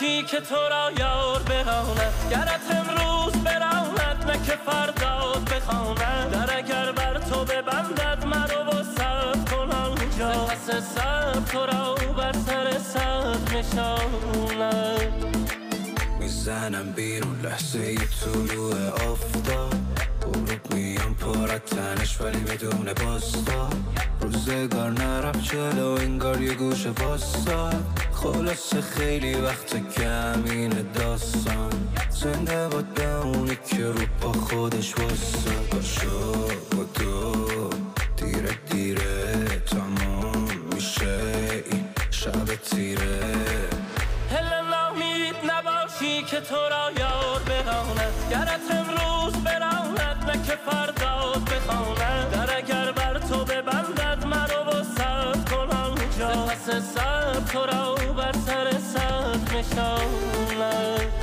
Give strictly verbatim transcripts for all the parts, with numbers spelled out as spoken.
نباشی که تو را یار براند، گرت امروز براند نه که فرداد بخواند. در اگر بر تو ببندد مرو و صبر کن آنجا، سپس صبر تو را بر سر صبر نشاند. میزنم بیرون لحظه طلوع آفتاب، غروب میام پر از تنش ولی بدون بازتاب. روزگار نرفت جلو انگار یه گوشه واساد، خلاصه خیلی وقت که همین داستان. زنده باد به اونی که رو پا خودش واساد. باشو با تو دیره دیره تمام میشه این شب تیره. هل نامید نباشی که تو را یار براند، گرت امروز براند نه که فرداد بخواند. در اگر بر تو ببندد مرو و صبر کن آنجا، سپس صبر تو را بر سر صبر نشاند.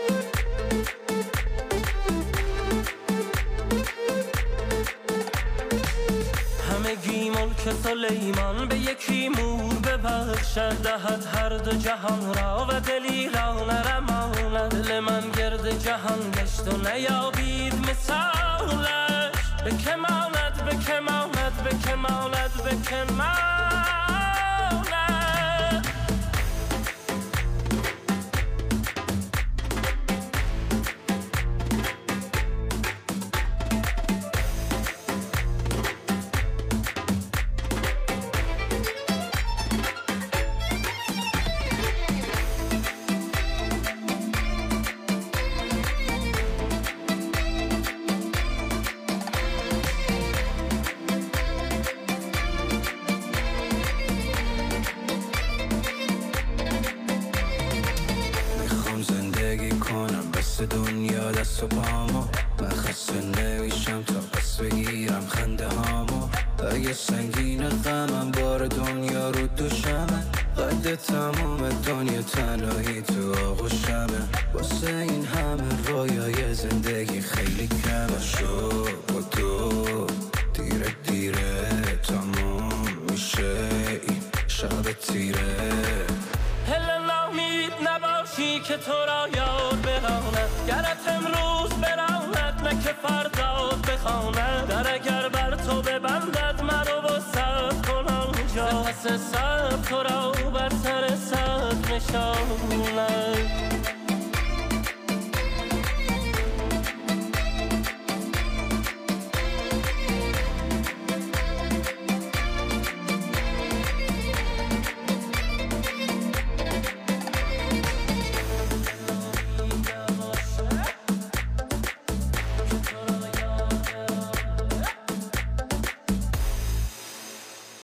همگی ملک سلیمان به یکی مور ببخشد، دهد هر دو جهان را و دلی را نرماند. دل من گرد جهان گشت و نیابید مثالش، به که ماند به که ماند به که ماند به که ماند. دنیا دست و پامو، من خسته نمیشم تا پس بگیرم خنده هامو. اگه سنگین غمم بار دنیا رو دوشمه، قد تمام دنیا تنهایی تو آغوشمه. واسه این همه رویای زندگی خیلی کمه. شو با تو دیره دیره تمام میشه این شب تیره. هل نامید نباشی که تو را یار براند، گرت امروز براند نه که فرداد بخواند. در اگر بر تو ببندد مرو و صبر کن آنجا، سپس صبر تو را بر سر صبر نشاند.